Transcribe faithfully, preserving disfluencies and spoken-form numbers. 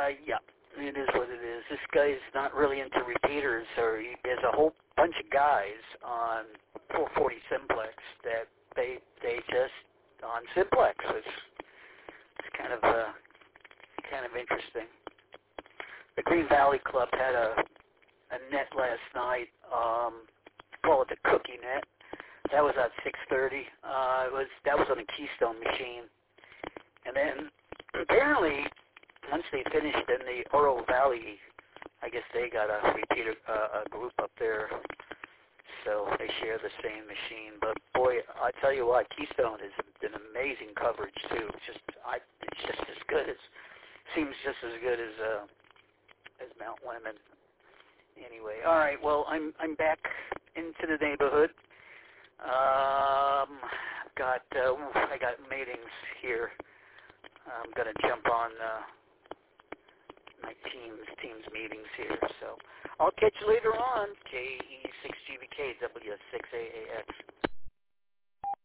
Uh, yeah, it is what it is. This guy's not really into repeaters, or he, there's a whole bunch of guys on four forty Simplex that they they just on Simplex. It's it's kind of uh, kind of interesting. The Green Valley Club had a a net last night. Um, call it the Cookie Net. That was at six thirty. Uh, it was that was on a Keystone machine, and then apparently once they finished in the Oro Valley, I guess they got a repeater uh, a group up there, so they share the same machine. But boy, I tell you what, Keystone is an amazing coverage too. It's just I it's just as good as seems just as good as uh, as Mount Lemmon. Anyway, all right. Well, I'm I'm back into the neighborhood. Um, got uh, oof, I got meetings here. I'm gonna jump on uh, my teams teams meetings here. So I'll catch you later on. K E six G V K W six A A X.